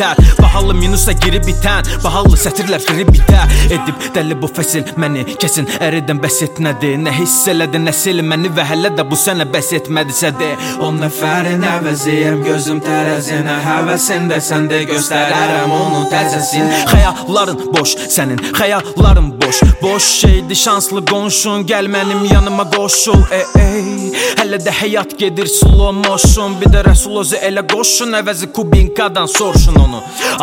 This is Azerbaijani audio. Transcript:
bitər. Bahalı minusa girib bitən, bahalı sətirlər firib bitər. Edib dəli bu fəsil məni kəsin, əridən bəs etmədi. Nə hiss elədi nəsil məni və hələ də bu sənə bəs etmədisə de. 10 nəfərin əvəziyəm, gözüm tərəzinə həvəsində, sən də göstərərəm onun təzəsin. Xəyalların boş, sənin xəyalların boş. Boş şeydi şanslı qonşun, gəl mənim yanıma qoşul. Hələ də həyat gedir slow motion, bir də Rəsul özü elə qoşun, əvəzi Kubinkadan soruşun onu.